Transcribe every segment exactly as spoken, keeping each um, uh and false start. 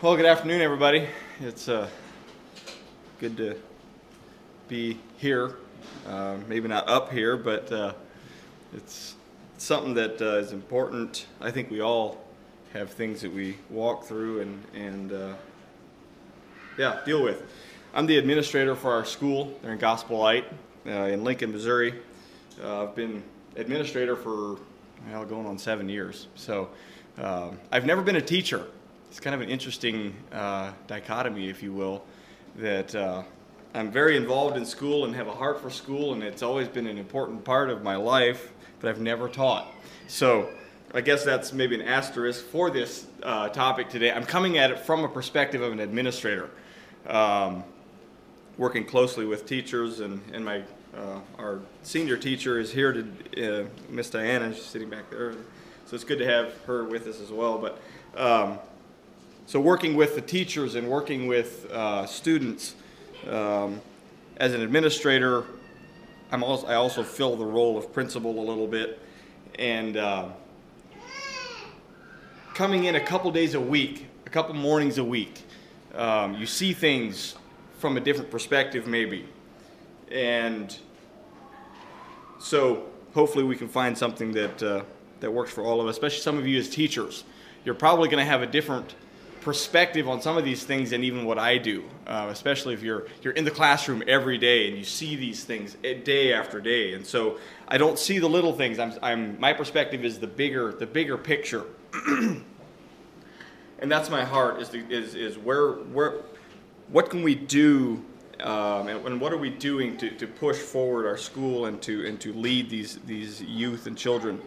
Well, good afternoon, everybody. It's uh, good to be here. Uh, maybe not up here, but uh, it's something that uh, is important. I think we all have things that we walk through and, and uh, yeah, deal with. I'm the administrator for our school there in Gospel Light uh, in Lincoln, Missouri. Uh, I've been administrator for, well, going on seven years. So uh, I've never been a teacher. It's kind of an interesting uh, dichotomy, if you will, that uh, I'm very involved in school and have a heart for school, and it's always been an important part of my life, but I've never taught. So I guess that's maybe an asterisk for this uh, topic today. I'm coming at it from a perspective of an administrator, um, working closely with teachers, and, and my uh, our senior teacher is here, to uh, Miss Diana. She's sitting back there, so it's good to have her with us as well. But um, So working with the teachers and working with uh, students, um, as an administrator, I'm also, I also fill the role of principal a little bit, and uh, coming in a couple days a week, a couple mornings a week, um, you see things from a different perspective maybe, and so hopefully we can find something that uh, that works for all of us, especially some of you as teachers. You're probably going to have a different perspective on some of these things than even what I do, uh, especially if you're you're in the classroom every day and you see these things day after day. And so I don't see the little things. I'm, I'm my perspective is the bigger the bigger picture, and that's my heart is the, is is where where what can we do, um, and, and what are we doing to, to push forward our school and to and to lead these these youth and children.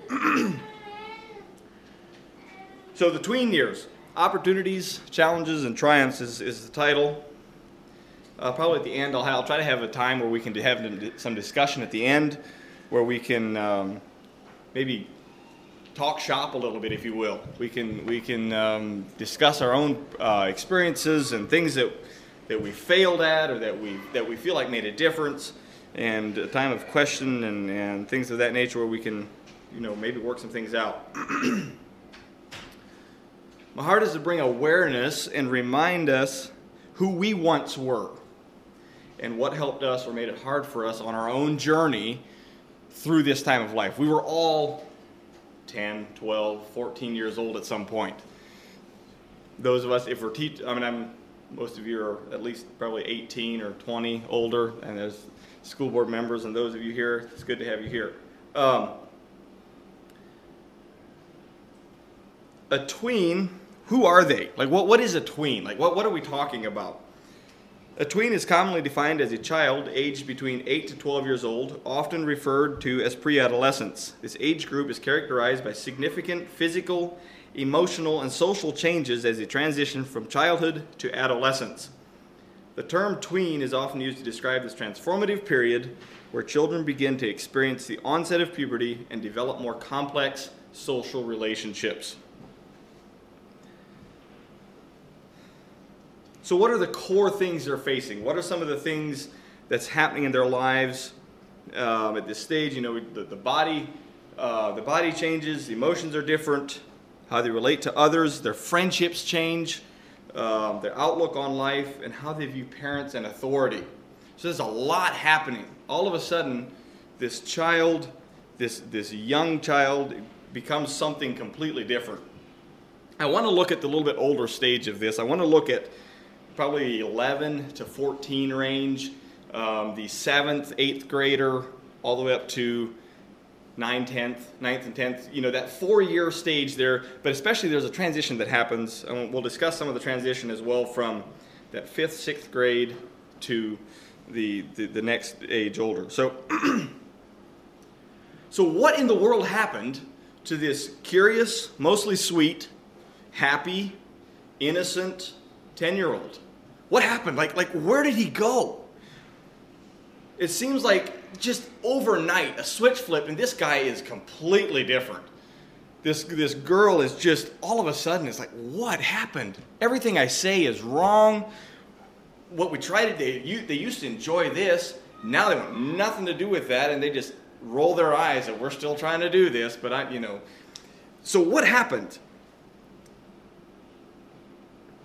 So the tween years. Opportunities, Challenges, and Triumphs is, is the title. Uh, probably at the end, I'll, have, I'll try to have a time where we can have some discussion at the end, where we can um, maybe talk shop a little bit, if you will. We can we can um, discuss our own uh, experiences and things that that we failed at, or that we that we feel like made a difference, and a time of question and, and things of that nature, where we can, you know, maybe work some things out. My heart is to bring awareness and remind us who we once were and what helped us or made it hard for us on our own journey through this time of life. We were all ten, twelve, fourteen years old at some point. Those of us, if we're teach, I mean, I'm, most of you are at least probably eighteen or twenty older, and there's school board members, and those of you here, it's good to have you here. Um, a tween. Who are they? Like, what, what is a tween? Like, what, what are we talking about? A tween is commonly defined as a child aged between eight to twelve years old, often referred to as pre-adolescence. This age group is characterized by significant physical, emotional, and social changes as they transition from childhood to adolescence. The term tween is often used to describe this transformative period where children begin to experience the onset of puberty and develop more complex social relationships. So what are the core things they're facing? What are some of the things that's happening in their lives um, at this stage? You know, the, the body, uh, the body changes, the emotions are different, how they relate to others, their friendships change, um, their outlook on life, and how they view parents and authority. So there's a lot happening. All of a sudden, this child, this, this young child becomes something completely different. I want to look at the little bit older stage of this. I want to look at probably eleven to fourteen range, um, the seventh, eighth grader, all the way up to ninth, tenth, ninth and tenth, you know, that four-year stage there, but especially there's a transition that happens, and we'll discuss some of the transition as well from that fifth, sixth grade to the, the, the next age older. So, so what in the world happened to this curious, mostly sweet, happy, innocent ten-year-old? What happened? Like, like, where did he go? It seems like just overnight, a switch flipped, and this guy is completely different. This, this girl is just, all of a sudden, it's like, what happened? Everything I say is wrong. What we tried to do, they used to enjoy this. Now they want nothing to do with that, and they just roll their eyes that we're still trying to do this, but I, you know. So what happened?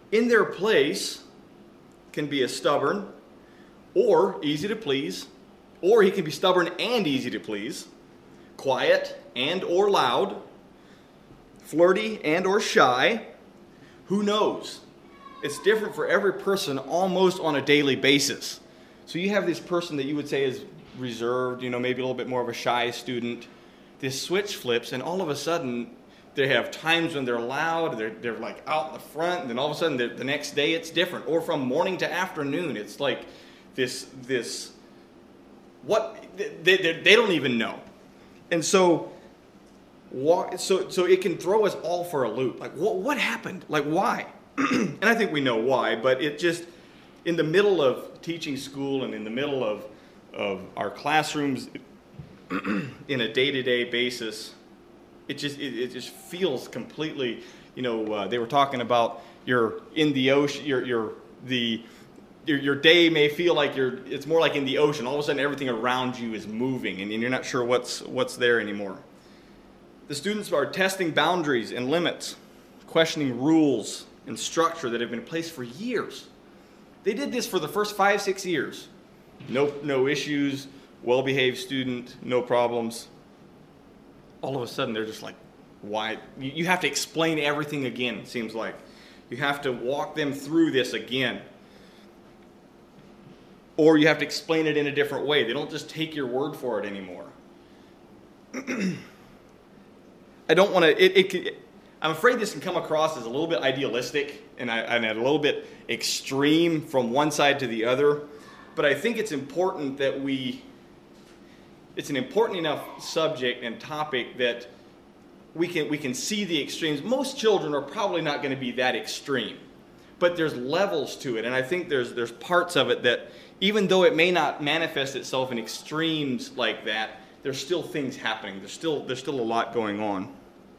in their place can be a stubborn or easy to please, or he can be stubborn and easy to please, quiet and or loud, flirty and or shy. Who knows? It's different for every person almost on a daily basis. So you have this person that you would say is reserved, you know, maybe a little bit more of a shy student. This switch flips, and all of a sudden they have times when they're loud, they're, they're like out in the front, and then all of a sudden the next day it's different. Or from morning to afternoon, it's like this, this what, they, they, they don't even know. And so, so, so it can throw us all for a loop. Like, what, what happened? Like, why? And I think we know why, but it just, in the middle of teaching school and in the middle of, of our classrooms in a day-to-day basis, it just it, it just feels completely, you know, uh, they were talking about you're in the ocean, you're, you're the, your, your day may feel like you're, it's more like in the ocean. All of a sudden everything around you is moving and, and you're not sure what's, what's there anymore. The students are testing boundaries and limits, questioning rules and structure that have been in place for years. They did this for the first five, six years. No, no issues, well-behaved student, no problems. All of a sudden, they're just like, why? You have to explain everything again, it seems like. You have to walk them through this again. Or you have to explain it in a different way. They don't just take your word for it anymore. I don't want to, it, it, it, I'm afraid this can come across as a little bit idealistic and, I, and a little bit extreme from one side to the other. But I think it's important that we, it's an important enough subject and topic that we can, we can see the extremes. Most children are probably not going to be that extreme. But there's levels to it. And I think there's, there's parts of it that, even though it may not manifest itself in extremes like that, there's still things happening. There's still, there's still a lot going on.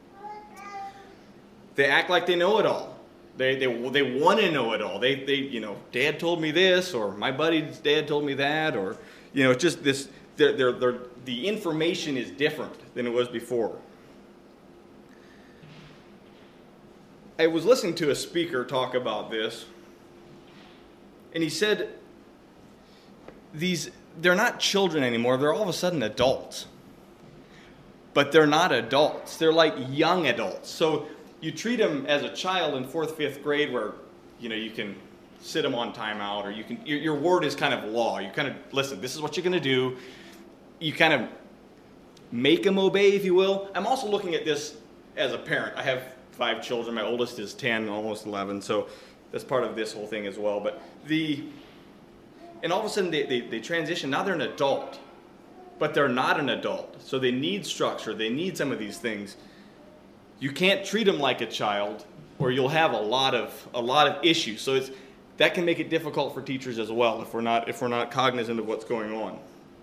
They act like they know it all. They they they want to know it all. They they you know, Dad told me this, or my buddy's dad told me that, or you know, it's just this. They're, they're, they're, the information is different than it was before. I was listening to a speaker talk about this, and he said these they're not children anymore. They're all of a sudden adults, but they're not adults. They're like young adults. So you treat them as a child in fourth, fifth grade where, you know, you can sit them on timeout, or you can, your, your word is kind of law. You kind of, listen, this is what you're going to do. You kind of make them obey, if you will. I'm also looking at this as a parent. I have five children. My oldest is ten, almost eleven, so that's part of this whole thing as well. But the, and all of a sudden they, they, they transition. Now they're an adult, but they're not an adult. So they need structure. They need some of these things. You can't treat them like a child, or you'll have a lot of a lot of issues. So it's, that can make it difficult for teachers as well if we're not if we're not cognizant of what's going on.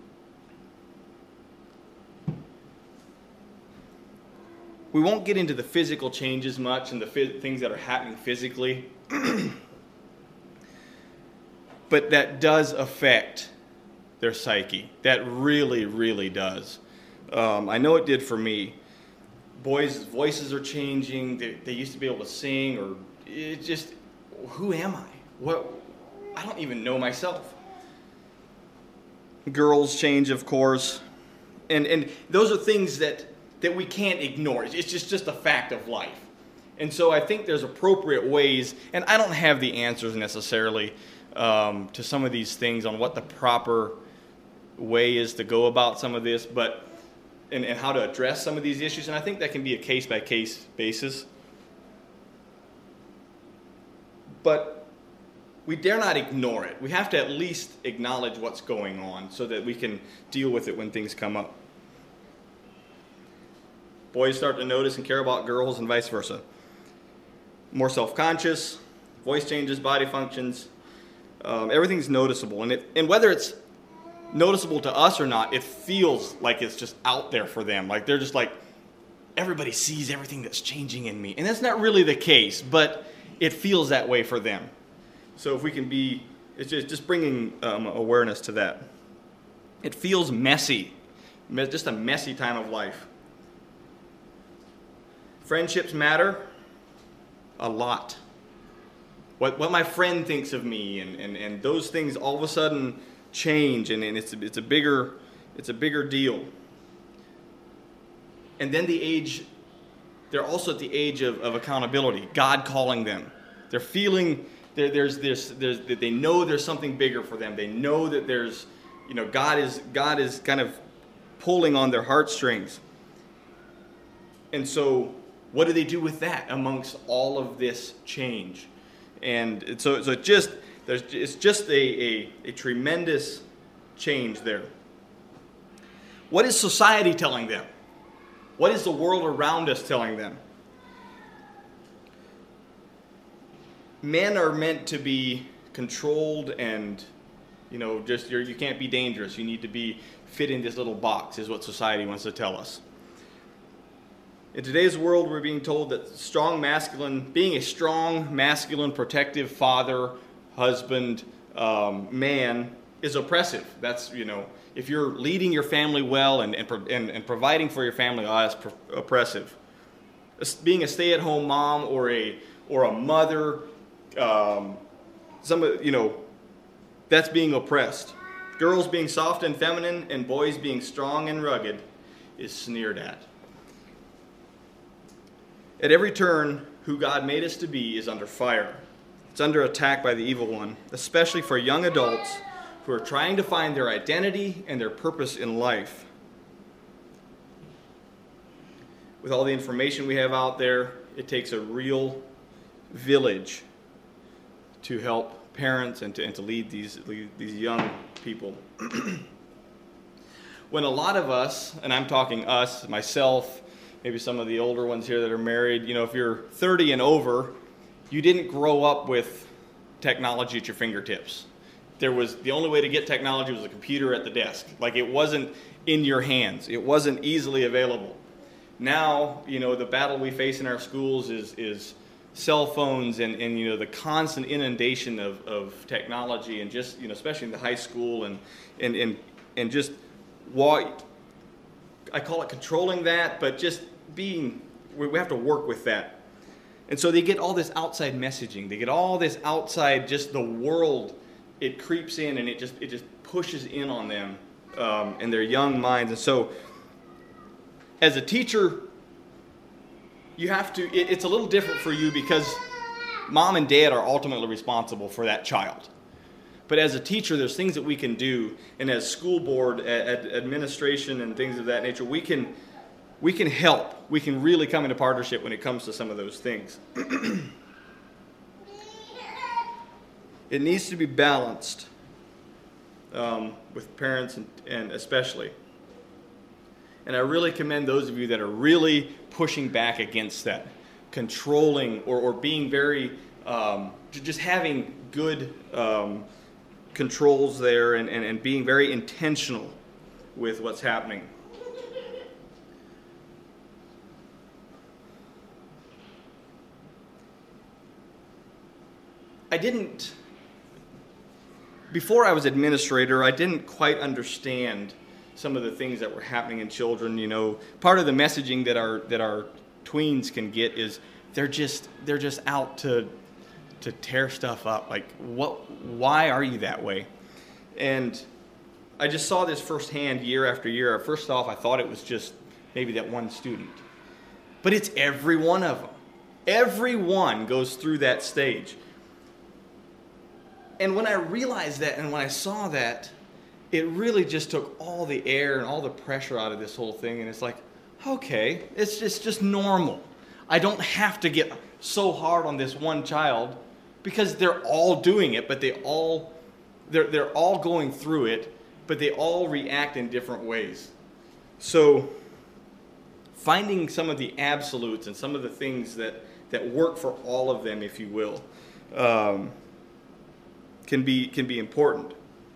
We won't get into the physical changes much and the phys- things that are happening physically, but that does affect their psyche. That really, really does. Um, I know it did for me. Boys' voices are changing. They, they used to be able to sing, or it just, who am I? What? I don't even know myself. Girls change, of course, and and those are things that, that we can't ignore. It's just just a fact of life. And so I think there's appropriate ways, and I don't have the answers necessarily um, to some of these things on what the proper way is to go about some of this, but and, and how to address some of these issues. And I think that can be a case-by-case basis. But we dare not ignore it. We have to at least acknowledge what's going on so that we can deal with it when things come up. Boys start to notice and care about girls and vice versa. More self-conscious, voice changes, body functions, um, everything's noticeable. And, it, and whether it's noticeable to us or not, it feels like it's just out there for them. Like they're just like, everybody sees everything that's changing in me. And that's not really the case, but it feels that way for them. So if we can be, it's just, just bringing um, awareness to that. It feels messy, just a messy time of life. Friendships matter a lot. what what my friend thinks of me, and, and, and those things all of a sudden change, and, and it's a, it's a bigger it's a bigger deal. And then the age, they're also at the age of, of accountability. God calling them. They're feeling there, there's this there's they know there's something bigger for them. They know that there's you know God is God is kind of pulling on their heartstrings. And so, what do they do with that amongst all of this change? And so, so it just there's it's just a, a, a tremendous change there. What is society telling them? What is the world around us telling them? Men are meant to be controlled, and you know, just you're, you can't be dangerous. You need to be fit in this little box, is what society wants to tell us. In today's world, we're being told that strong masculine, being a strong, masculine, protective father, husband, um, man is oppressive. That's, you know, if you're leading your family well and and, and, and providing for your family, oh, that's pro- oppressive. Being a stay-at-home mom or a or a mother, um, some you know, that's being oppressed. Girls being soft and feminine and boys being strong and rugged is sneered at. At every turn, who God made us to be is under fire. It's under attack by the evil one, especially for young adults who are trying to find their identity and their purpose in life. With all the information we have out there, it takes a real village to help parents and to, and to lead these, lead these young people. When a lot of us, and I'm talking us, myself, maybe some of the older ones here that are married, you know, if you're thirty and over, you didn't grow up with technology at your fingertips. There was, the only way to get technology was a computer at the desk. Like, it wasn't in your hands. It wasn't easily available. Now, you know, the battle we face in our schools is is cell phones and, and you know, the constant inundation of, of technology, and just, you know, especially in the high school, and and and, and just why I call it controlling that, but just being, we have to work with that. And so they get all this outside messaging. They get all this outside, just the world, it creeps in, and it just it just pushes in on them um, in their young minds. And so as a teacher, you have to, it, it's a little different for you because mom and dad are ultimately responsible for that child. But as a teacher, there's things that we can do, and as school board, ad, administration, and things of that nature, we can we can help. We can really come into partnership when it comes to some of those things. It needs to be balanced um, with parents, and, and especially. And I really commend those of you that are really pushing back against that, controlling or, or being very, um, just having good um, controls there, and, and, and being very intentional with what's happening. I didn't, before I was administrator, I didn't quite understand some of the things that were happening in children. You know, part of the messaging that our that our tweens can get is they're just they're just out to to tear stuff up. Like, what? Why are you that way? And I just saw this firsthand year after year. First off, I thought it was just maybe that one student, but it's every one of them. Everyone goes through that stage. And when I realized that, and when I saw that, it really just took all the air and all the pressure out of this whole thing. And it's like, okay, it's just, just normal. I don't have to get so hard on this one child, because they're all doing it, but they all, they're, they're all going through it, but they all react in different ways. So finding some of the absolutes and some of the things that, that work for all of them, if you will, um, can be can be important.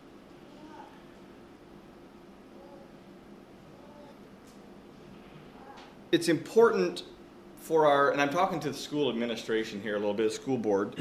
It's important for our, and I'm talking to the school administration here a little bit, school board,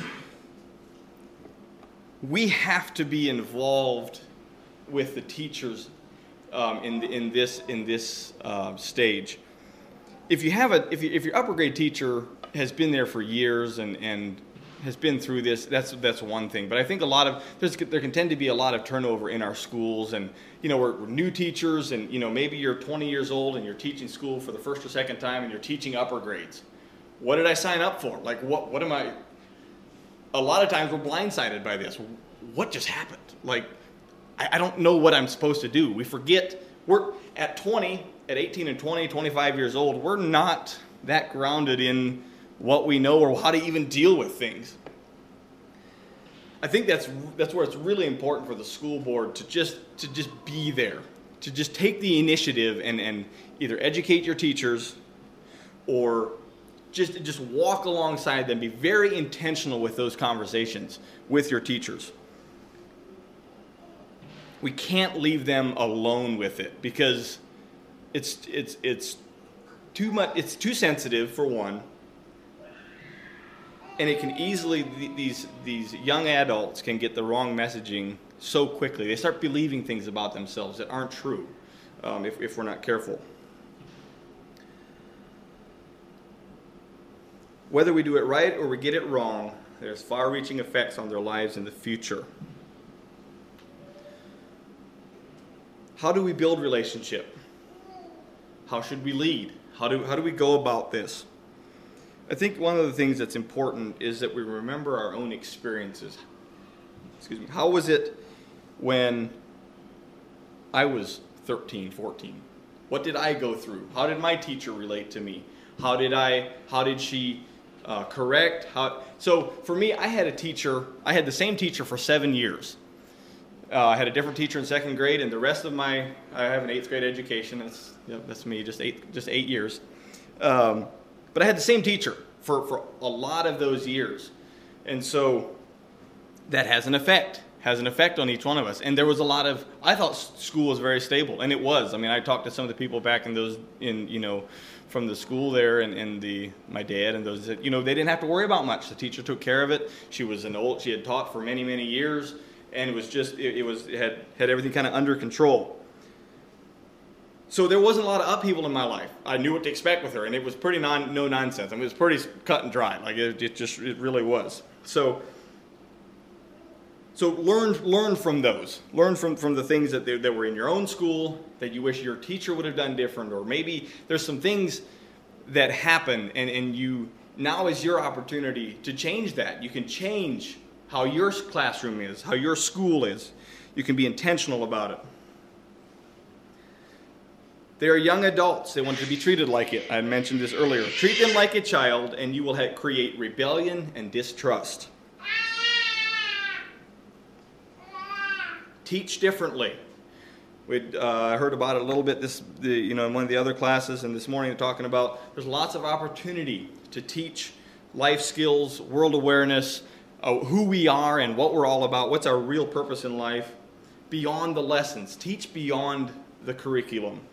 we have to be involved with the teachers um, in in this in this uh, stage. If you have a if you, if your upper grade teacher has been there for years and and has been through this, that's that's one thing. But I think a lot of there's there can tend to be a lot of turnover in our schools, and you know we're, we're new teachers, and you know maybe you're twenty years old and you're teaching school for the first or second time, and you're teaching upper grades. What did I sign up for? Like what what am I? A lot of times we're blindsided by this. What just happened? Like I, I don't know what I'm supposed to do. We forget we're at twenty, at eighteen and twenty, twenty-five years old. We're not that grounded in what we know or how to even deal with things. I think that's that's where it's really important for the school board to just to just be there, to just take the initiative and, and either educate your teachers or just just walk alongside them. Be very intentional with those conversations with your teachers. We can't leave them alone with it because it's it's it's too much. It's too sensitive for one. And it can easily, these these young adults can get the wrong messaging so quickly. They start believing things about themselves that aren't true um, if, if we're not careful. Whether we do it right or we get it wrong, there's far-reaching effects on their lives in the future. How do we build relationship? How should we lead? How do, how do we go about this? I think one of the things that's important is that we remember our own experiences. Excuse me. How was it when I was thirteen, fourteen? What did I go through? How did my teacher relate to me? How did I, how did she uh, correct? How, so for me, I had a teacher, I had the same teacher for seven years. Uh, I had a different teacher in second grade, and the rest of my, I have an eighth grade education. That's, yeah, that's me, just eight, just eight years. Um, But I had the same teacher for, for a lot of those years. And so that has an effect, has an effect on each one of us. And there was a lot of, I thought school was very stable, and it was. I mean, I talked to some of the people back in those, in you know, from the school there, and, and the my dad and those, you know, they didn't have to worry about much. The teacher took care of it. She was an old, she had taught for many, many years, and it was just, it, it was, it had, had everything kind of under control. So there wasn't a lot of upheaval in my life. I knew what to expect with her, and it was pretty non, no nonsense. I mean, it was pretty cut and dry. Like it, it just, it really was. So, so learn, learn from those. Learn from, from the things that they, that were in your own school that you wish your teacher would have done different, or maybe there's some things that happen, and, and you now is your opportunity to change that. You can change how your classroom is, how your school is. You can be intentional about it. They are young adults. They want to be treated like it. I mentioned this earlier. Treat them like a child, and you will have, create rebellion and distrust. Teach differently. We uh, heard about it a little bit this, the, you know, in one of the other classes, and this morning talking about there's lots of opportunity to teach life skills, world awareness, uh, who we are and what we're all about. What's our real purpose in life? Beyond the lessons. Teach beyond the curriculum.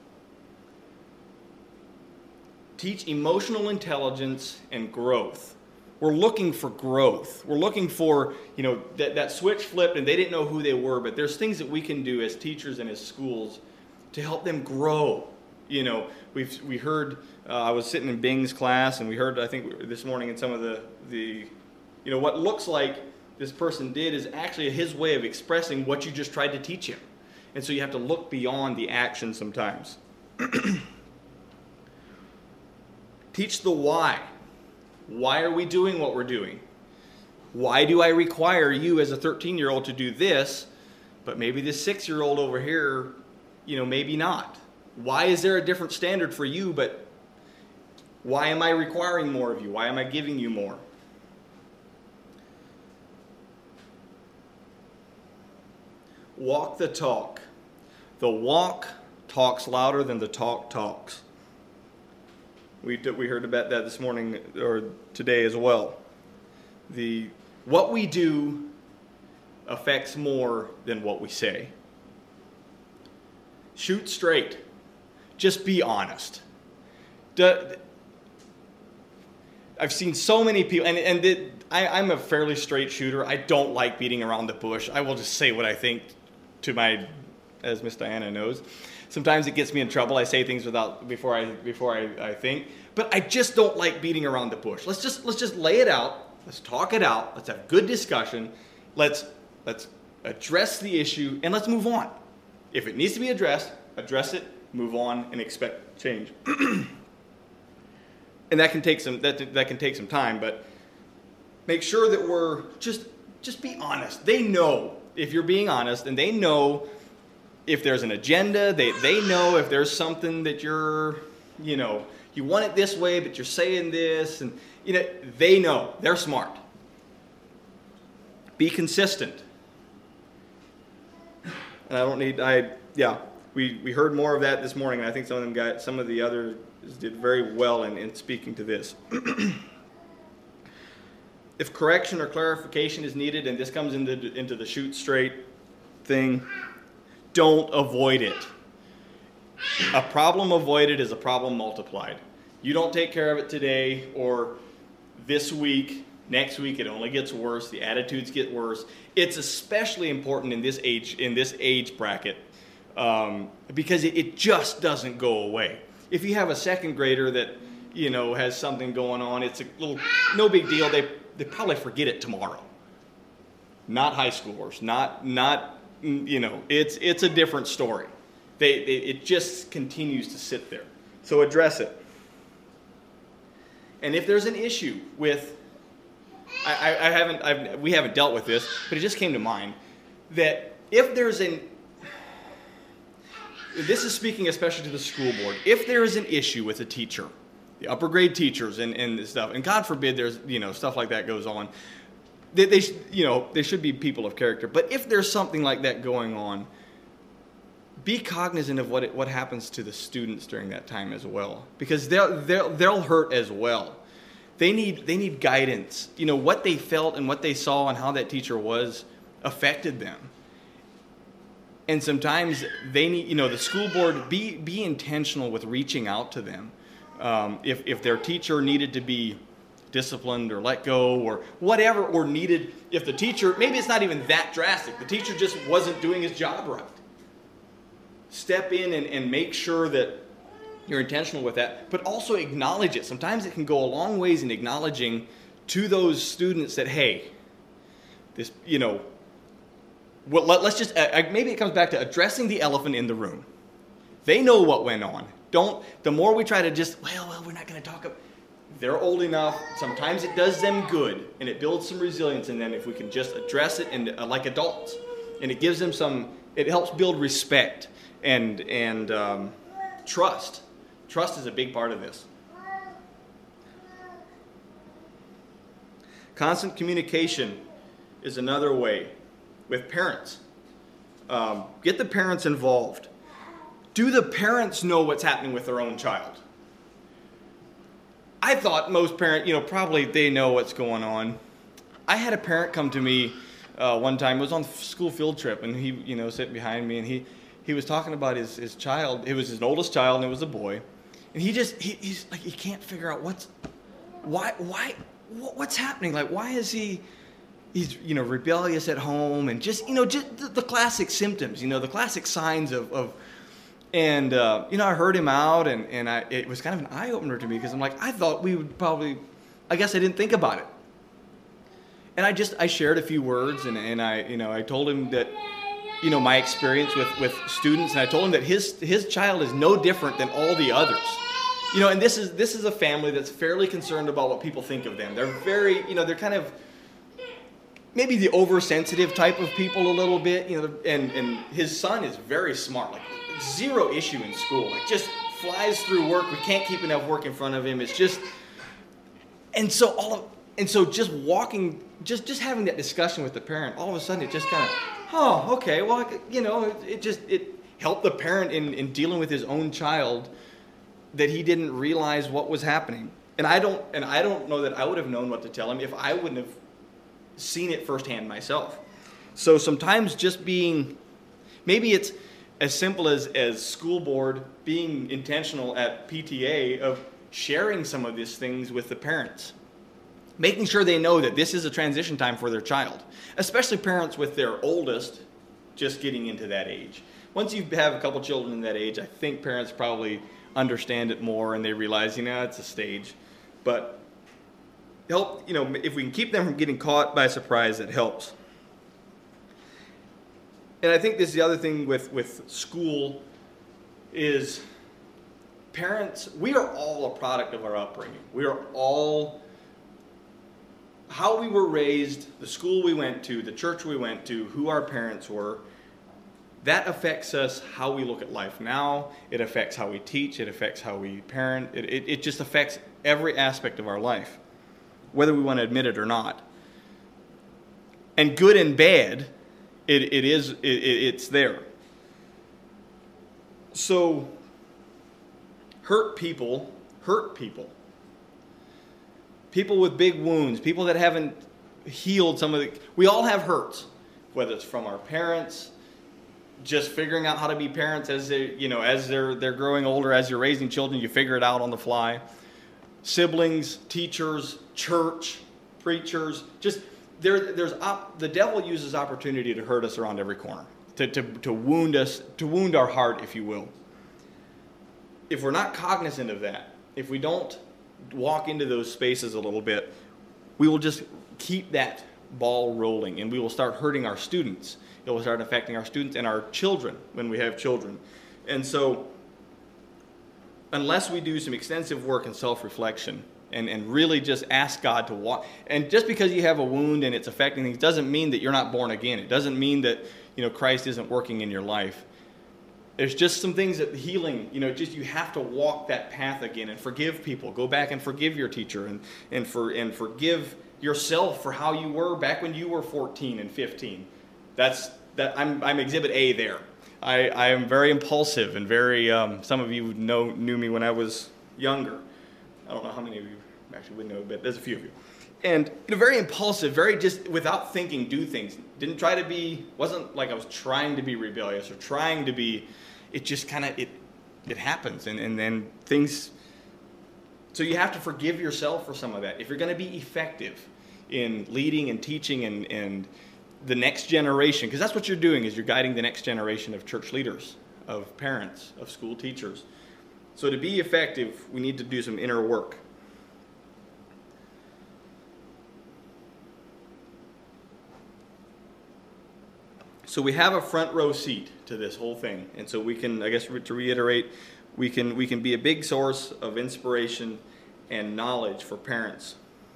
Teach emotional intelligence and growth. We're looking for growth. We're looking for, you know, that, that switch flipped and they didn't know who they were, but there's things that we can do as teachers and as schools to help them grow. You know, we've we heard, uh, I was sitting in Bing's class, and we heard, I think this morning in some of the, the, you know, what looks like this person did is actually his way of expressing what you just tried to teach him. And so you have to look beyond the action sometimes. Teach the why. Why are we doing what we're doing? Why do I require you as a thirteen-year-old to do this, but maybe this six-year-old over here, you know, maybe not? Why is there a different standard for you, but why am I requiring more of you? Why am I giving you more? Walk the talk. The walk talks louder than the talk talks. We we heard about that this morning or today as well. The what we do affects more than what we say. Shoot straight. Just be honest. Do, I've seen so many people, and and it, I, I'm a fairly straight shooter. I don't like beating around the bush. I will just say what I think to my, as Miss Diana knows. Sometimes it gets me in trouble. I say things without before I before I, I think. But I just don't like beating around the bush. Let's just let's just lay it out. Let's talk it out. Let's have good discussion. Let's let's address the issue, and let's move on. If it needs to be addressed, address it, move on, and expect change. And that can take some that that can take some time, but make sure that we're just just be honest. They know if you're being honest, and they know if there's an agenda. They they know if there's something that you're, you know, you want it this way, but you're saying this, and you know, they know. They're smart. Be consistent. And I don't need, I, yeah, we, we heard more of that this morning, and I think some of them got, some of the others did very well in, in speaking to this. If correction or clarification is needed, and this comes into, into the shoot straight thing, don't avoid it. A problem avoided is a problem multiplied. You don't take care of it today or this week, next week it only gets worse, the attitudes get worse. It's especially important in this age in this age bracket um, because it, it just doesn't go away. If you have a second grader that, you know, has something going on, it's a little no big deal. They they probably forget it tomorrow. Not high schoolers, not not you know, it's it's a different story. They, they it just continues to sit there. So address it. And if there's an issue with I, I haven't, I've, we haven't dealt with this, but it just came to mind that if there's an, this is speaking especially to the school board, if there is an issue with a teacher, the upper grade teachers and, and stuff, and God forbid there's, you know, stuff like that goes on, they, they you know, they should be people of character. But if there's something like that going on, be cognizant of what it, what happens to the students during that time as well, because they'll they'll they'll hurt as well. They need they need guidance. You know, what they felt and what they saw and how that teacher was affected them. And sometimes they need, you know, the school board, be be intentional with reaching out to them. Um, if if their teacher needed to be disciplined or let go or whatever, or needed, if the teacher, maybe it's not even that drastic, the teacher just wasn't doing his job right. Step in and, and make sure that you're intentional with that, but also acknowledge it. Sometimes it can go a long ways in acknowledging to those students that, hey, this, you know, well, let, let's just, uh, maybe it comes back to addressing the elephant in the room. They know what went on. Don't, the more we try to just, well, well, we're not going to talk about, they're old enough. Sometimes it does them good, and it builds some resilience in them if we can just address it and uh, like adults. And it gives them some, it helps build respect and, and um, trust. Trust is a big part of this. Constant communication is another way with parents. Um, get the parents involved. Do the parents know what's happening with their own child? I thought most parents, you know, probably they know what's going on. I had a parent come to me uh, one time. It was on a school field trip, and he, you know, sat behind me, and he, he was talking about his, his child. It was his oldest child, and it was a boy. And he just, he, he's like, he can't figure out what's, why, why, what's happening? Like, why is he, he's, you know, rebellious at home, and just, you know, just the, the classic symptoms, you know, the classic signs of, of and, uh, you know, I heard him out, and, and I, it was kind of an eye-opener to me, because I'm like, I thought we would probably, I guess I didn't think about it. And I just, I shared a few words, and, and I, you know, I told him that, you know, my experience with, with students, and I told him that his his child is no different than all the others. You know, and this is this is a family that's fairly concerned about what people think of them. They're very, you know, they're kind of maybe the oversensitive type of people a little bit, you know, and, and his son is very smart, like zero issue in school, like just flies through work. We can't keep enough work in front of him. It's just, and so all of, and so just walking, just, just having that discussion with the parent, all of a sudden it just kind of, oh, okay, well, you know, it, it just, it helped the parent in, in dealing with his own child that he didn't realize what was happening. And I don't, and I don't know that I would have known what to tell him if I wouldn't have seen it firsthand myself. So sometimes just being, maybe it's as simple as, as school board being intentional at P T A of sharing some of these things with the parents. Making sure they know that this is a transition time for their child, especially parents with their oldest just getting into that age. Once you have a couple children in that age, I think parents probably understand it more and they realize, you know, it's a stage. But help, you know, if we can keep them from getting caught by surprise, it helps. And I think this is the other thing with, with school is parents, we are all a product of our upbringing. We are all, how we were raised, the school we went to, the church we went to, who our parents were, that affects us how we look at life now. It affects how we teach. It affects how we parent. It, it, it just affects every aspect of our life, whether we want to admit it or not. And good and bad, it, it is, it, it's there. So, hurt people hurt people. People with big wounds, people that haven't healed some of the... We all have hurts, whether it's from our parents, just figuring out how to be parents as they, you know, as they're they're growing older, as you're raising children, you figure it out on the fly. Siblings, teachers, church, preachers, just there. There's op, the devil uses opportunity to hurt us around every corner, to to to wound us, to wound our heart, if you will. If we're not cognizant of that, if we don't walk into those spaces a little bit, we will just keep that ball rolling, and we will start hurting our students. It will start affecting our students and our children when we have children. And so, unless we do some extensive work in self-reflection and, and really just ask God to walk, and just because you have a wound and it's affecting things doesn't mean that you're not born again. It doesn't mean that, you know, Christ isn't working in your life. There's just some things that healing, you know, just you have to walk that path again and forgive people. Go back and forgive your teacher and, and for and forgive yourself for how you were back when you were fourteen and fifteen. That's that I'm I'm exhibit A there. I, I am very impulsive and very um, some of you know knew me when I was younger. I don't know how many of you actually would know, but there's a few of you. And you know, very impulsive, very just without thinking do things. Didn't try to be, wasn't like I was trying to be rebellious or trying to be, it just kind of, it it happens. And, and then things, so you have to forgive yourself for some of that. If you're going to be effective in leading and teaching and, and the next generation, because that's what you're doing, is you're guiding the next generation of church leaders, of parents, of school teachers. So to be effective, we need to do some inner work. So we have a front row seat to this whole thing, and so we can, I guess to reiterate, we can we can be a big source of inspiration and knowledge for parents.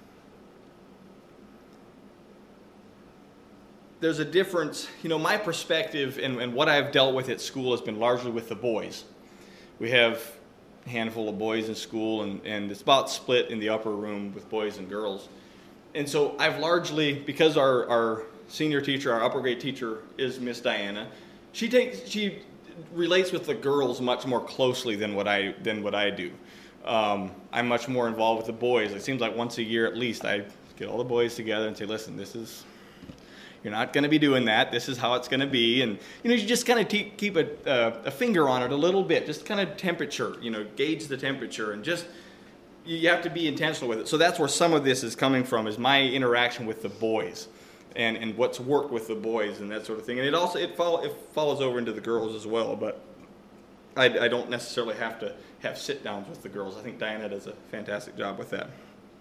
There's a difference, you know, my perspective and, and what I've dealt with at school has been largely with the boys. We have a handful of boys in school, and, and it's about split in the upper room with boys and girls. And so I've largely, because our, our senior teacher, our upper grade teacher is Miss Diana, she takes she relates with the girls much more closely than what I than what I do. Um, I'm much more involved with the boys. It seems like once a year at least I get all the boys together and say, listen, this is, you're not going to be doing that. This is how it's going to be. And, you know, you just kind of te- keep a, uh, a finger on it a little bit, just kind of temperature, you know, gauge the temperature, and just, you have to be intentional with it. So that's where some of this is coming from, is my interaction with the boys and, and what's worked with the boys and that sort of thing. And it also, it, follow, it follows over into the girls as well, but I, I don't necessarily have to have sit-downs with the girls. I think Diana does a fantastic job with that.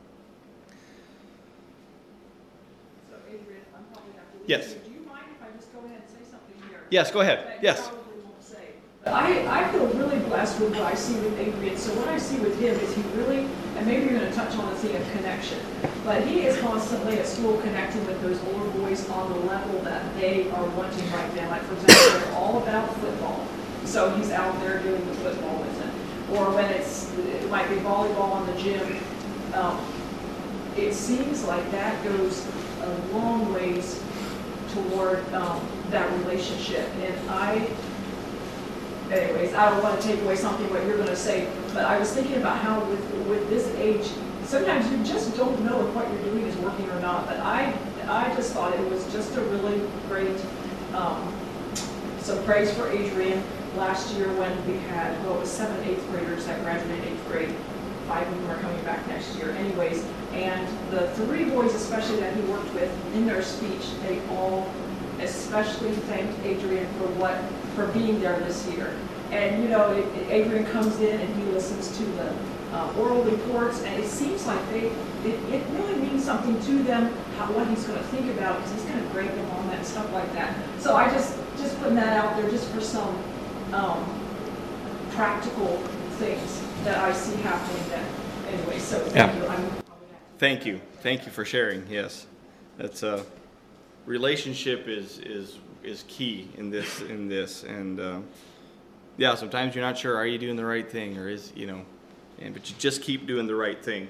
Yes. Do you mind if I just go ahead and say something here? Yes, go ahead. That Yes. you probably won't say. I, I feel really blessed with what I see with Adrian. So what I see with him is he really, and maybe you're going to touch on the thing of connection, but he is constantly at school connecting with those older boys on the level that they are wanting right now. Like, for example, they're all about football. So he's out there doing the football with them. Or when it's, it might be volleyball in the gym. Um, it seems like that goes a long ways toward um, that relationship. And I, anyways, I don't want to take away something what you're going to say, but I was thinking about how with with this age, sometimes you just don't know if what you're doing is working or not. But I, I just thought it was just a really great, um, some praise for Adrian last year when we had, well, it was seven eighth graders that graduated eighth grade. Five of them are coming back next year anyways. And the three boys especially that he worked with, in their speech, they all especially thanked Adrian for what, for being there this year. And you know, Adrian comes in and he listens to the uh, oral reports, and it seems like they, it, it really means something to them, how, what he's going to think about, because he's going to grade them on that and stuff like that. So I just, just putting that out there just for some um, practical things that I see happening that, anyway, so thank Yeah. you. I'm, Thank you. Thank you for sharing. Yes, that's a uh, relationship is is is key in this in this, and uh, yeah. Sometimes you're not sure, are you doing the right thing, or is you know, and but you just keep doing the right thing.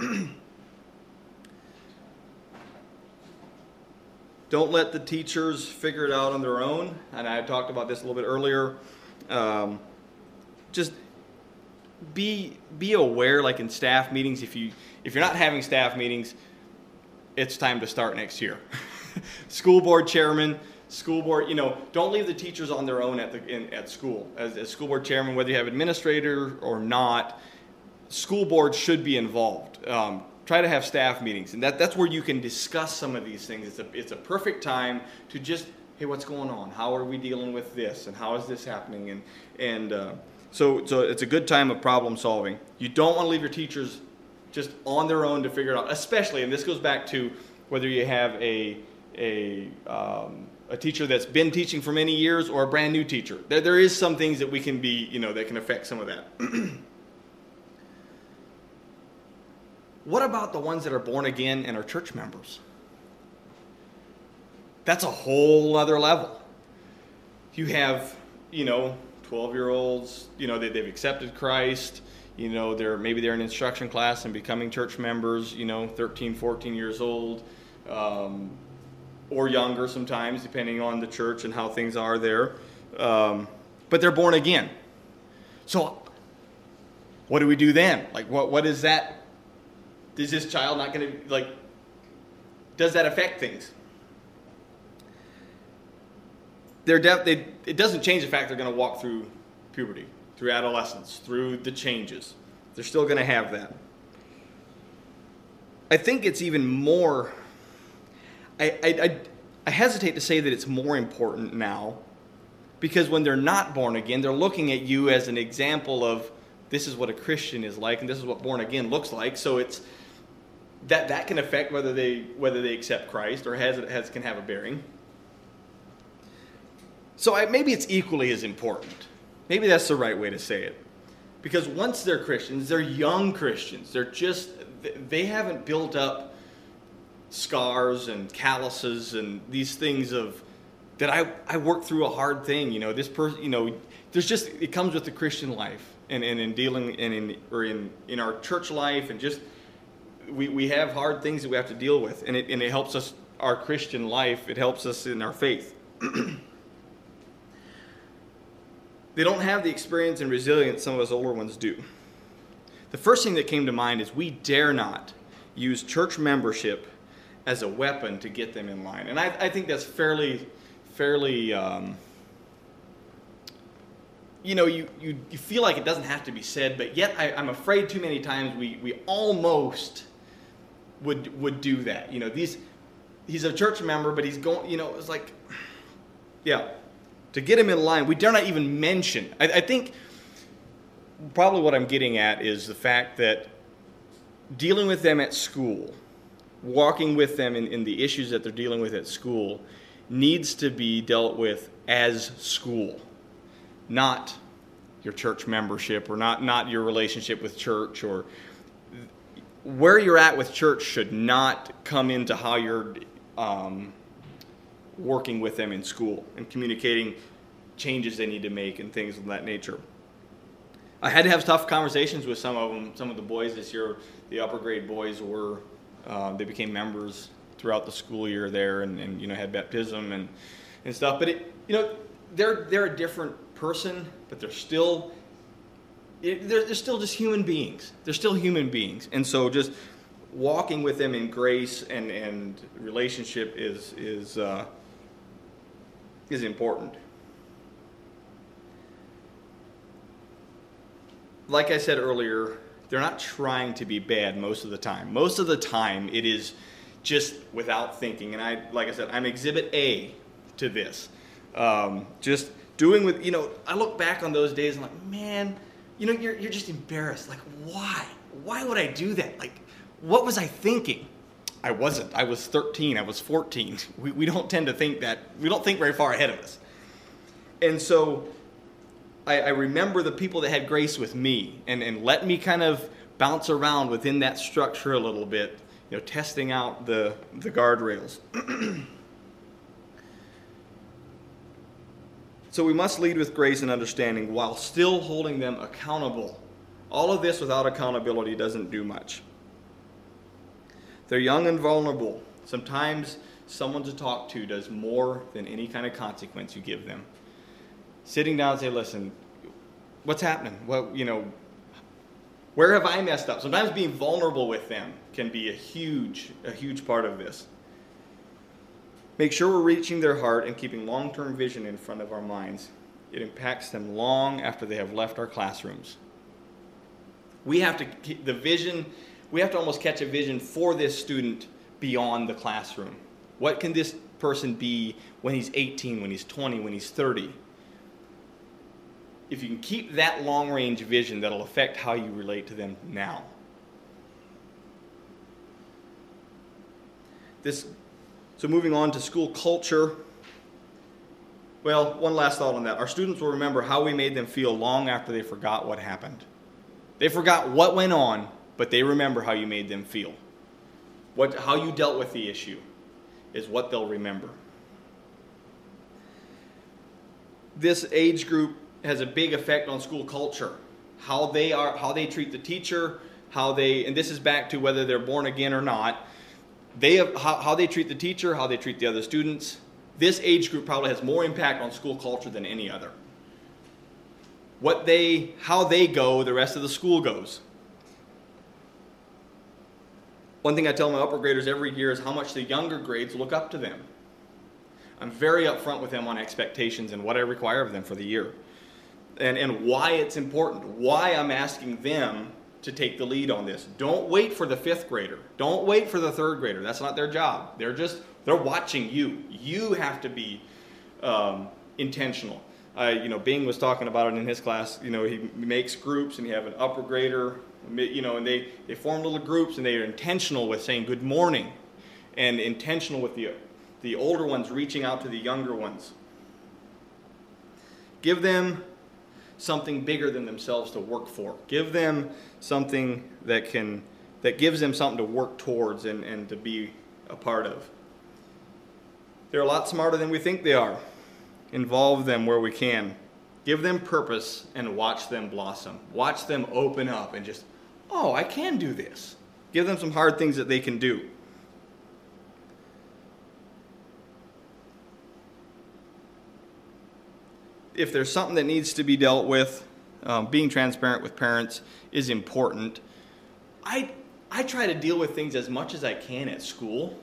Don't let the teachers figure it out on their own. And I talked about this a little bit earlier. Um, just be be aware, like in staff meetings, if you if you're not having staff meetings, it's time to start next year. School board chairman, school board, you know, don't leave the teachers on their own at the in, at school. As, as school board chairman, whether you have administrator or not, school board should be involved. Um, try to have staff meetings, and that that's where you can discuss some of these things. It's a it's a perfect time to just, hey, what's going on? How are we dealing with this? And how is this happening? And and uh, so so it's a good time of problem solving. You don't want to leave your teachers just on their own to figure it out, especially, and this goes back to whether you have a a um, a teacher that's been teaching for many years or a brand new teacher. There there is some things that we can be, you know, that can affect some of that. What about the ones that are born again and are church members? That's a whole other level. You have, you know, twelve-year-olds, you know, they, they've accepted Christ. You know, they're maybe they're in instruction class and becoming church members, you know, thirteen, fourteen years old, um, or younger sometimes, depending on the church and how things are there. Um, but they're born again. So what do we do then? Like, what what is that? Is this child not going to, like, does that affect things? They're def- they, it doesn't change the fact they're going to walk through puberty, through adolescence, through the changes. They're still going to have that. I think it's even more, I, I, I, I hesitate to say that it's more important now, because when they're not born again, they're looking at you as an example of this is what a Christian is like, and this is what born again looks like. So it's that that can affect whether they whether they accept Christ, or has has can have a bearing. So I, maybe it's equally as important. Maybe that's the right way to say it. Because once they're Christians, they're young Christians. They're just, they haven't built up scars and calluses and these things of, that I, I worked through a hard thing. You know, this person, you know, there's just, it comes with the Christian life. And, and in dealing, and in, or in, in our church life, and just, we, we have hard things that we have to deal with. And it, and it helps us, our Christian life, it helps us in our faith. They don't have the experience and resilience some of us older ones do. The first thing that came to mind is we dare not use church membership as a weapon to get them in line. And I, I think that's fairly, fairly, um, you know, you, you, you feel like it doesn't have to be said, but yet I, I'm afraid too many times we, we almost would would do that. You know, these he's a church member, but he's going, you know, it's like, yeah. To get him in line, we dare not even mention. I, I think probably what I'm getting at is the fact that dealing with them at school, walking with them in, in the issues that they're dealing with at school, needs to be dealt with as school, not your church membership, or not, not your relationship with church, or where you're at with church should not come into how you're um, working with them in school and communicating changes they need to make and things of that nature. I had to have tough conversations with some of them. Some of the boys this year, the upper grade boys, were uh, they became members throughout the school year there, and, and you know had baptism and and stuff. But it, you know, they're they're a different person, but they're still it, they're, they're still just human beings. They're still human beings, and so just walking with them in grace and and relationship is is. Uh, is important. Like I said earlier, they're not trying to be bad most of the time. Most of the time, it is just without thinking. And I, like I said, I'm exhibit A to this. Um, just doing with, you know, I look back on those days and I'm like, man, you know, you're you're just embarrassed. Like, why? why would I do that? Like, what was I thinking? I wasn't. I was thirteen. I was fourteen. We, we don't tend to think that. We don't think very far ahead of us. And so I, I remember the people that had grace with me and, and let me kind of bounce around within that structure a little bit, you know, testing out the, the guardrails. So we must lead with grace and understanding while still holding them accountable. All of this without accountability doesn't do much. They're young and vulnerable. Sometimes someone to talk to does more than any kind of consequence you give them. Sitting down and say, listen, what's happening? Well, you know, where have I messed up? Sometimes being vulnerable with them can be a huge, a huge part of this. Make sure we're reaching their heart and keeping long-term vision in front of our minds. It impacts them long after they have left our classrooms. We have to keep the vision, we have to almost catch a vision for this student beyond the classroom. What can this person be when he's eighteen, when he's twenty, when he's thirty? If you can keep that long-range vision, that'll affect how you relate to them now. This So moving on to school culture. Well, one last thought on that. Our students will remember how we made them feel long after they forgot what happened. They forgot what went on, but they remember how you made them feel. What, how you dealt with the issue is what they'll remember. This age group has a big effect on school culture. How they are, how they treat the teacher, how they, and this is back to whether they're born again or not. They have, how, how they treat the teacher, how they treat the other students. This age group probably has more impact on school culture than any other. What they, how they go, the rest of the school goes. One thing I tell my upper graders every year is how much the younger grades look up to them. I'm very upfront with them on expectations and what I require of them for the year. And, and why it's important, why I'm asking them to take the lead on this. Don't wait for the fifth grader. Don't wait for the third grader. That's not their job. They're just, they're watching you. You have to be um, intentional. Uh, you know, Bing was talking about it in his class. You know, he makes groups and you have an upper grader, you know, and they, they form little groups and they are intentional with saying good morning and intentional with the, the older ones reaching out to the younger ones. Give them something bigger than themselves to work for. Give them something that can that gives them something to work towards and, and to be a part of. They're a lot smarter than we think they are. Involve them where we can. Give them purpose and watch them blossom. Watch them open up and just, oh, I can do this. Give them some hard things that they can do. If there's something that needs to be dealt with, um, being transparent with parents is important. I, I try to deal with things as much as I can at school.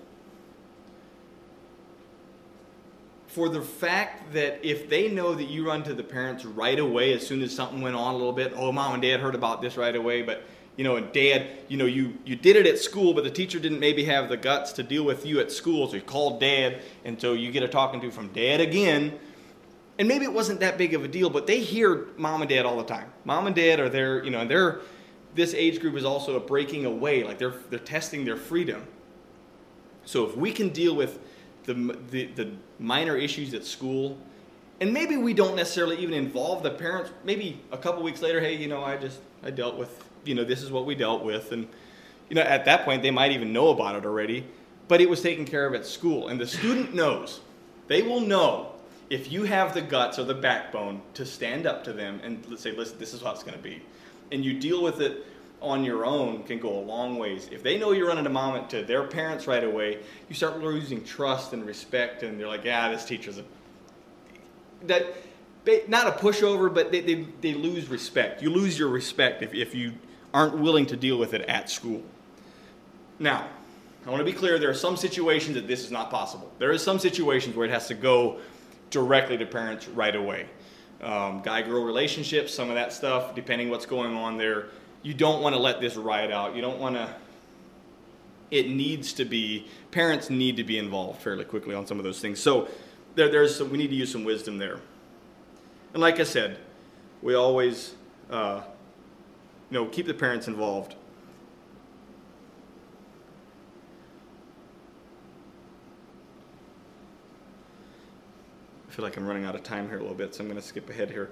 For the fact that if they know that you run to the parents right away as soon as something went on a little bit, oh, mom and dad heard about this right away, but you know, and dad, you know, you, you did it at school, but the teacher didn't maybe have the guts to deal with you at school, so you called dad, and so you get a talking to from dad again. And maybe it wasn't that big of a deal, but they hear mom and dad all the time. Mom and dad are there, you know, and they're, this age group is also a breaking away, like they're they're testing their freedom. So if we can deal with the, the the minor issues at school, and maybe we don't necessarily even involve the parents, maybe a couple weeks later, hey, you know, I just, I dealt with, you know, this is what we dealt with. And, you know, at that point, they might even know about it already, but it was taken care of at school. And the student knows, they will know, if you have the guts or the backbone to stand up to them and let's say, listen, this is how it's going to be, and you deal with it on your own, can go a long ways. If they know you're running a mom to their parents right away, you start losing trust and respect, and they're like, yeah, this teacher's a, that, not a pushover, but they, they, they lose respect. You lose your respect if, if you aren't willing to deal with it at school. Now, I want to be clear, there are some situations that this is not possible. There is some situations where it has to go directly to parents right away. Um, guy-girl relationships, some of that stuff, depending what's going on there. You don't want to let this ride out. You don't want to, it needs to be, parents need to be involved fairly quickly on some of those things. So there, there's some, we need to use some wisdom there. And like I said, we always, uh, you know, keep the parents involved. feel like I'm running out of time here a little bit, so I'm going to skip ahead here.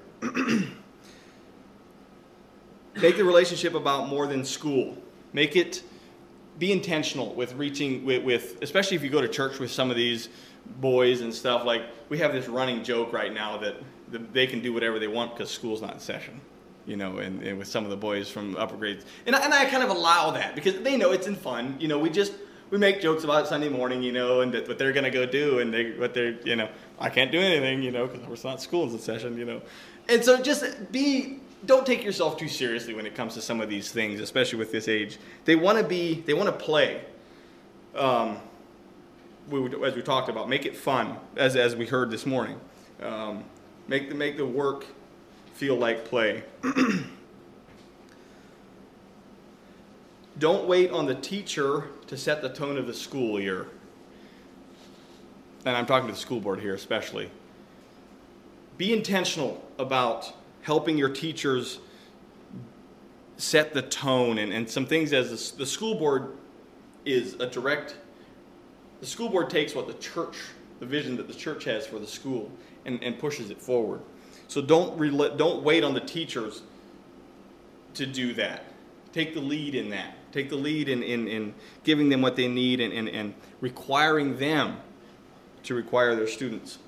Make the relationship about more than school. Make it, be intentional with reaching, with, with, especially if you go to church with some of these boys and stuff. Like, we have this running joke right now that the, they can do whatever they want because school's not in session. You know, and, and with some of the boys from upper grades. And I, and I kind of allow that because they know it's in fun. You know, we just, we make jokes about Sunday morning, you know, and that, what they're going to go do, and they, what they're, you know, I can't do anything, you know, because it's not school's in session, you know. And so just be, don't take yourself too seriously when it comes to some of these things, especially with this age. They want to be, they want to play. Um, we, as we talked about, make it fun, as as we heard this morning. Um, make the make the work feel like play. Don't wait on the teacher to set the tone of the school year. And I'm talking to the school board here especially. Be intentional about helping your teachers set the tone and, and some things as the, the school board is a direct, the school board takes what the church, the vision that the church has for the school and, and pushes it forward. So don't re- don't wait on the teachers to do that. Take the lead in that. Take the lead in, in, in giving them what they need and, and, and requiring them to require their students.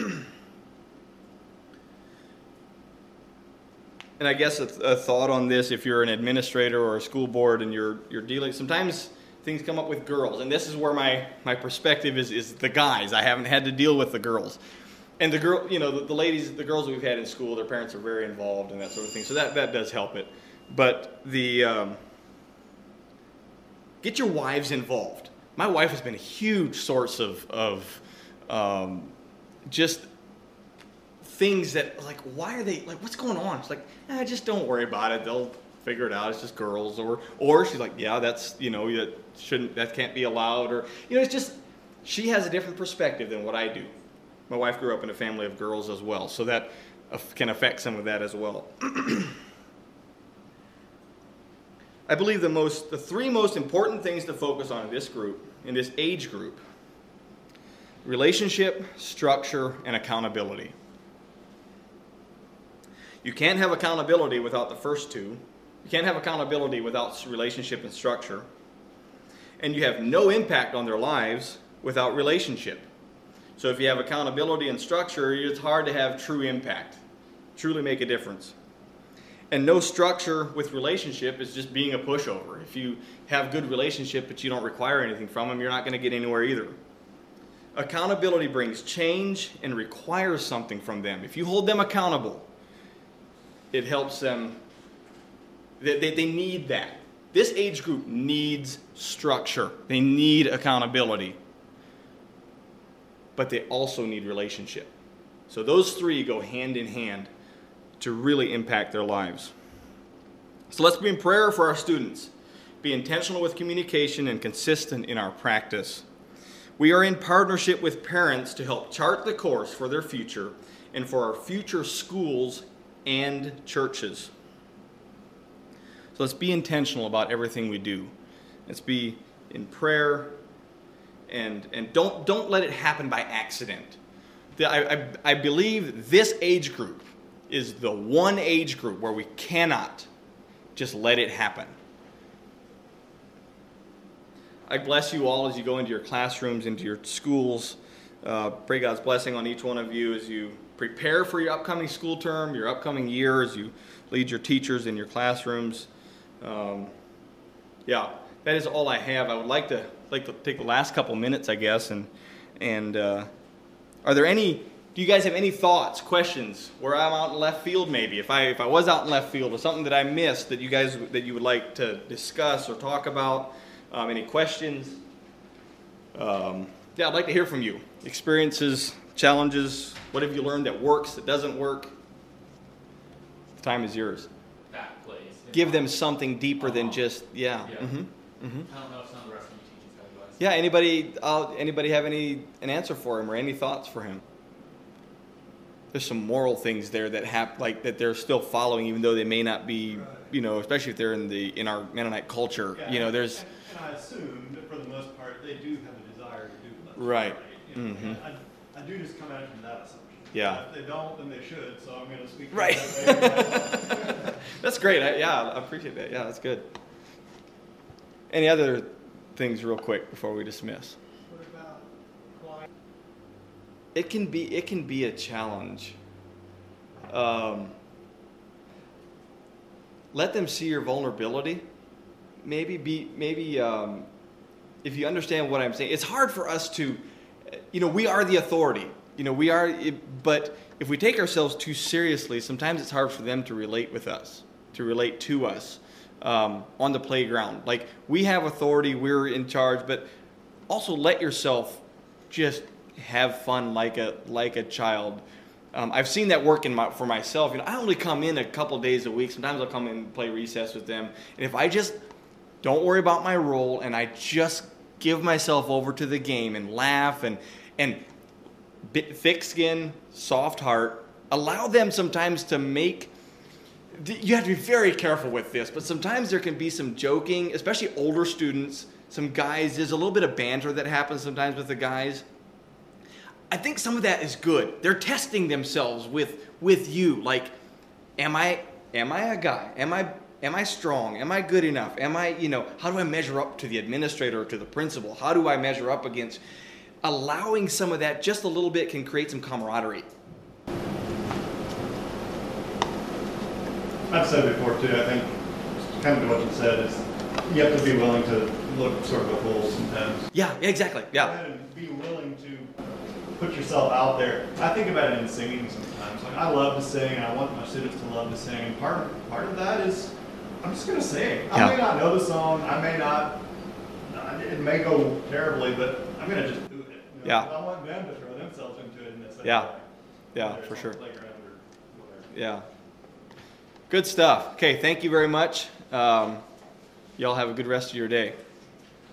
And I guess a, a thought on this, if you're an administrator or a school board and you're you're dealing, sometimes things come up with girls. And this is where my, my perspective is, is the guys. I haven't had to deal with the girls. And the girl, you know, the, the ladies, the girls we've had in school, their parents are very involved and that sort of thing. So that, that does help it. But the um, get your wives involved. My wife has been a huge source of of um, just things that, like, why are they, like, what's going on? It's like, eh, just don't worry about it. They'll figure it out. It's just girls. Or or she's like, yeah, that's, you know, that shouldn't, that can't be allowed. Or, you know, it's just, she has a different perspective than what I do. My wife grew up in a family of girls as well, so that can affect some of that as well. I believe the most, the three most important things to focus on in this group, in this age group: relationship, structure, and accountability. You can't have accountability without the first two. You can't have accountability without relationship and structure. And you have no impact on their lives without relationship. So if you have accountability and structure, it's hard to have true impact, truly make a difference. And no structure with relationship is just being a pushover. If you have good relationship but you don't require anything from them, you're not going to get anywhere either. Accountability brings change and requires something from them. If you hold them accountable, it helps them. They, they, they need that. This age group needs structure. They need accountability. But they also need relationship. So those three go hand in hand to really impact their lives. So let's be in prayer for our students. Be intentional with communication and consistent in our practice. We are in partnership with parents to help chart the course for their future and for our future schools and churches. So let's be intentional about everything we do. Let's be in prayer, and and don't don't let it happen by accident. The, I, I, I believe this age group is the one age group where we cannot just let it happen. I bless you all as you go into your classrooms, into your schools. Uh, pray God's blessing on each one of you as you prepare for your upcoming school term, your upcoming year, as you lead your teachers in your classrooms. Um, yeah, that is all I have. I would like to like to take the last couple minutes, I guess, and and uh, are there any? Do you guys have any thoughts, questions, where I'm out in left field? Maybe if I if I was out in left field or something that I missed that you guys that you would like to discuss or talk about. Um, any questions? Um, yeah, I'd like to hear from you. Experiences, challenges. What have you learned that works, that doesn't work? The time is yours. That plays. Give them something deeper uh-huh. than just yeah. yeah. Mm-hmm. Mm-hmm. I don't know if some of the rest of you teachers have advice. Yeah. Anybody? Uh, anybody have any an answer for him or any thoughts for him? There's some moral things there that hap- like that they're still following, even though they may not be, you know, especially if they're in the in our Mennonite culture. Yeah, you know, there's. And, and I assume that for the most part they do have a desire to do that. Right. You know, Mm-hmm. I, I do just come at it from that assumption. Yeah. If they don't, then they should, so I'm gonna speak. to Right. that. That's great. I, yeah, I appreciate that. Yeah, that's good. Any other things real quick before we dismiss? What about client? It can be it can be a challenge. Um, let them see your vulnerability. Maybe be maybe um, if you understand what I'm saying, it's hard for us to, you know, we are the authority. You know, we are, but if we take ourselves too seriously, sometimes it's hard for them to relate with us, to relate to us um, on the playground. Like, we have authority, we're in charge, but also let yourself just have fun like a like a child. Um, I've seen that work in my, for myself. You know, I only come in a couple days a week. Sometimes I'll come in and play recess with them. And if I just don't worry about my role and I just give myself over to the game and laugh and and bit, thick skin, soft heart, allow them sometimes to make. You have to be very careful with this, but sometimes there can be some joking, especially older students. Some guys, there's a little bit of banter that happens sometimes with the guys. I think some of that is good. They're testing themselves with with you. Like, am I am I a guy? Am I am I strong? Am I good enough? Am I, you know, how do I measure up to the administrator or to the principal? How do I measure up against? Allowing some of that just a little bit can create some camaraderie. I've said before too, I think, kind of what you said is, you have to be willing to look sort of a fool sometimes. Yeah, exactly. Yeah. And be willing to put yourself out there. I think about it in singing sometimes. Like, I love to sing, and I want my students to love to sing. And part of, part of that is, I'm just gonna sing. I Yeah. may not know the song. I may not. It may go terribly, but I'm gonna just do it. You know? Yeah. I want them to throw themselves into it in this. Yeah. Yeah, Whether it's for on sure. the playground or whatever. Yeah. Good stuff. Okay, thank you very much. Um, y'all have a good rest of your day.